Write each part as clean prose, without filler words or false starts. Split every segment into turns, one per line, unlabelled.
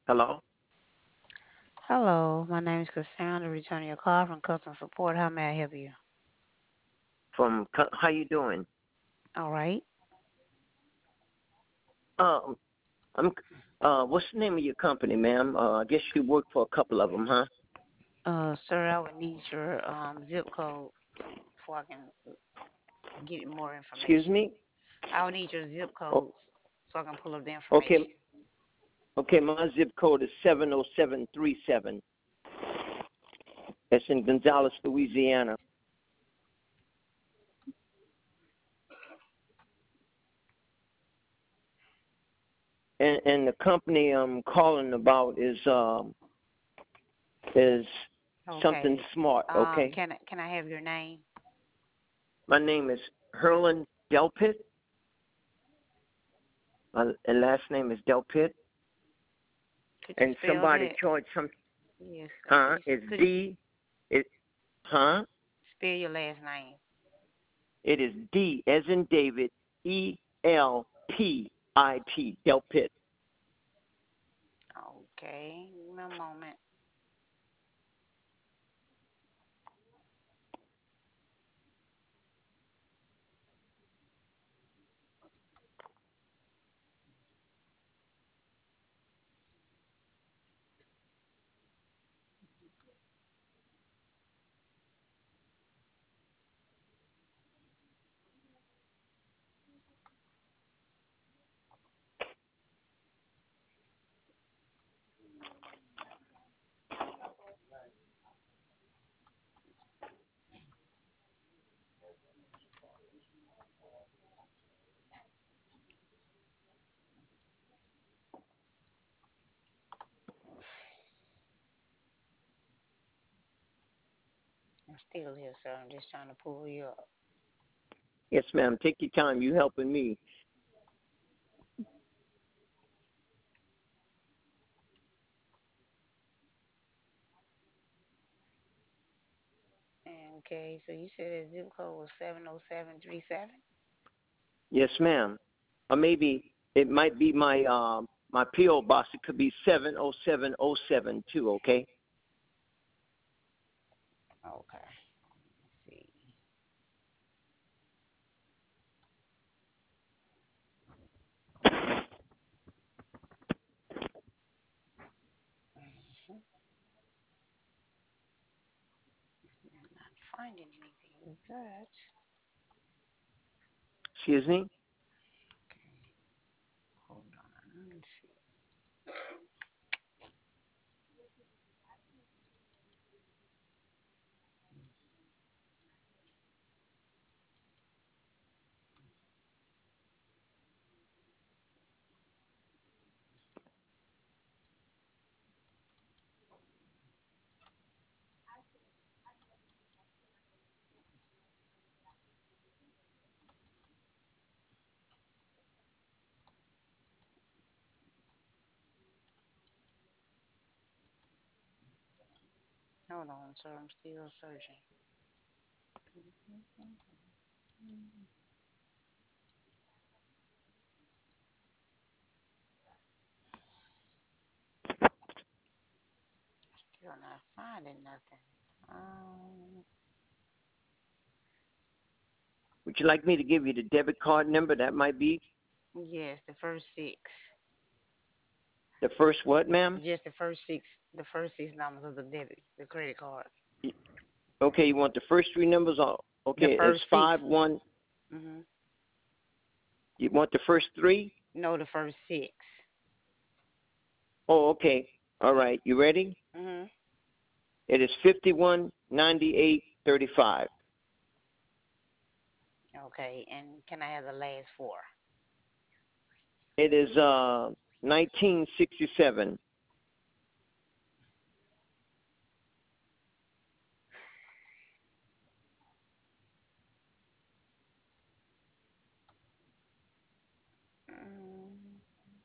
Hello?
Hello, my name is Cassandra, returning your call from customer support. How may I help you?
How you doing?
All right.
Um, I'm. What's the name of your company, ma'am? I guess you work for a couple of them, huh?
Sir, I would need your zip code before I can get more
Excuse
information.
me.
I would need your zip
Oh,
codes so I can pull up the
okay.
information.
Okay, my zip code is 70737. It's in Gonzales, Louisiana. And the company I'm calling about is something
Okay.
smart. Okay.
Can I have your name?
My name is Herlin Delpit. My last name is Delpit.
Could you
And
spell
somebody
that?
charged some.
Yes.
Huh? It's
Could you
D. It. Huh?
spell your last name?
It is D as in David, Elpit, Del Pitt.
Okay. Give me a moment. I'm still here, sir. I'm just trying to pull you up.
Yes, ma'am. Take your time. You helping me.
Okay, so you said the zip code was 70737?
Yes, ma'am. Or maybe it might be my PO box. It could be 70707 too. Okay.
Okay. Let's see. Mhm. I'm not finding anything with that.
Excuse me.
Okay, hold on. Let's see. Hold on, sir. I'm still searching. Still not finding nothing. Um,
Would you like me to give you the debit card number? That might be
yes, the first six.
the first what, ma'am?
Just the first six numbers of the debit, the credit card.
Okay, you want the first three numbers?
The
Okay, it's
first
five
six.
one.
Mm-hmm.
You want the first three?
No, the first six.
Oh, okay. All right. You ready?
Mm-hmm.
It is 519835.
Okay, and can I have the last four?
It is 1967.
Mm,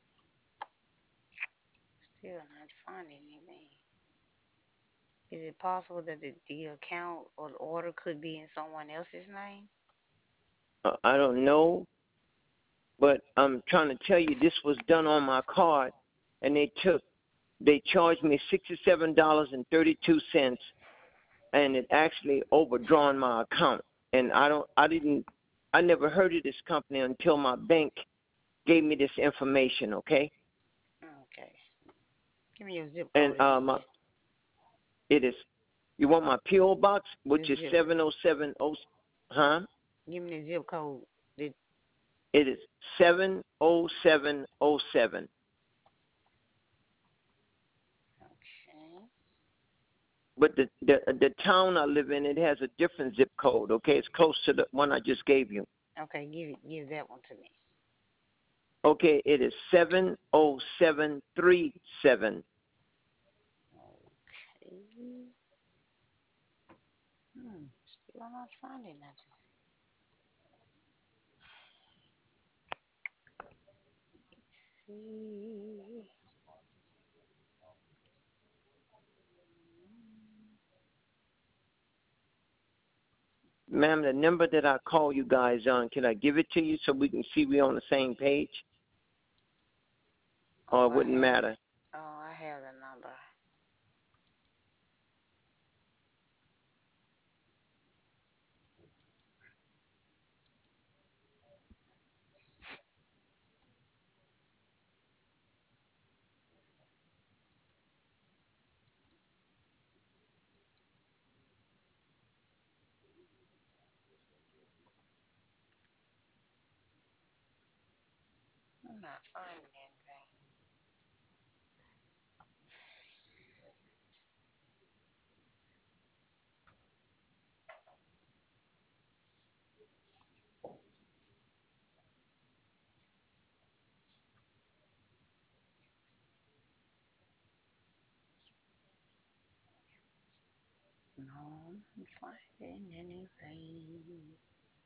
still not finding anything. Is it possible that the account or the order could be in someone else's name?
I don't know, but I'm trying to tell you this was done on my card, and they took they charged me $67.32, and it actually overdrawn my account. And I never heard of this company until my bank gave me this information. Okay,
Okay. Give me your zip
and
code again.
it is. You want my PO box, which
The
is
zip.
7070. Huh?
Give me the zip code. The,
It is 70707.
okay.
But the town I live in, it has a different zip code. Okay, it's close to the one I just gave you.
Okay, give that one to me.
Okay, it is 70737.
Okay. Still not finding nothing. See.
Ma'am, the number that I call you guys on, can I give it to you so we can see we're on the same page? Or
Oh,
it wouldn't matter?
I have the number. I'm not finding anything. No, I'm finding anything.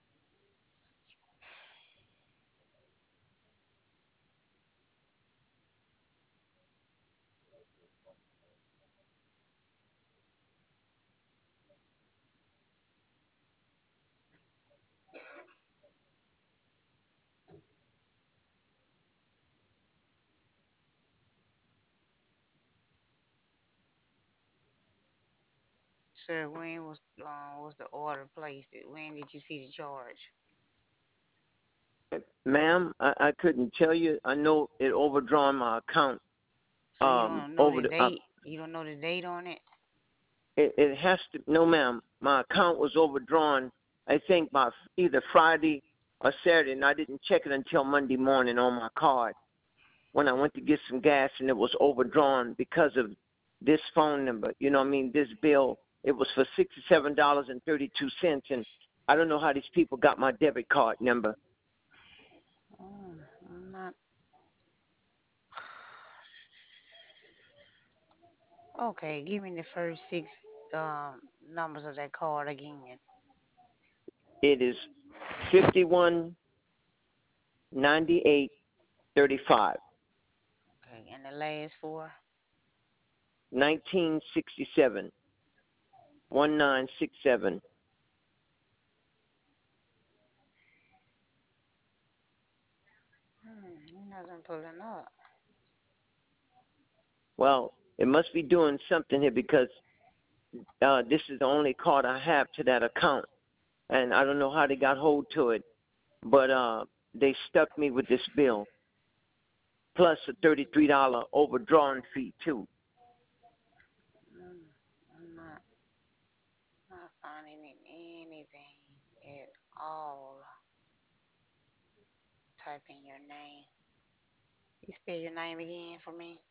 Sir, when was the order placed? When did you see the charge?
Ma'am, I couldn't tell you. I know it overdrawn my account.
So you don't know
Over
the
the
date? You don't know the date on it?
it has to. No, ma'am. My account was overdrawn. I think by either Friday or Saturday, and I didn't check it until Monday morning on my card when I went to get some gas, and it was overdrawn because of this phone number. You know what I mean? This bill. It was for $67.32, and I don't know how these people got my debit card number.
Oh, I'm not. Okay, give me the first six numbers of that card again.
It is 519835.
Okay, and the last four.
1967. 1967.
Nothing pulling up.
Well, it must be doing something here because this is the only card I have to that account, and I don't know how they got hold to it, but they stuck me with this bill plus a $33 overdrawing fee too.
I'm not finding anything at all. Type in your name. You spell your name again for me?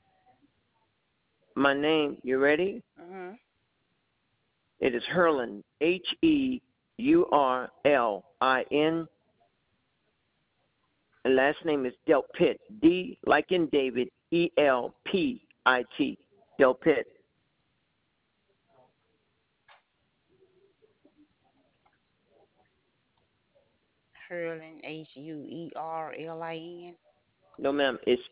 My name, you ready?
Mm-hmm.
It is Herlin, Heurlin. And last name is Delpit, D like in David, Elpit, Delpit.
Hurlin, Heurlin.
No, ma'am, it's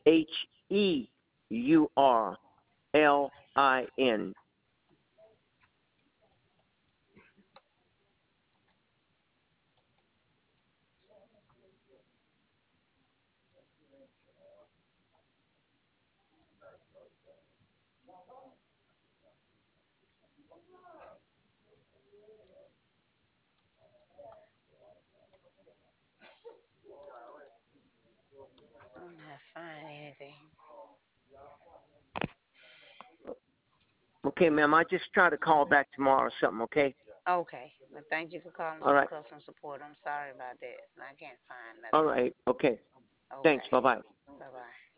Heurlin.
anything.
Okay, ma'am. I just try to call back tomorrow or something. Okay.
Okay. Well, thank you for calling
All
for
right.
customer support. I'm sorry about that. I can't find
All
nothing.
right. Okay. Thanks.
Okay.
Bye bye.
Bye bye.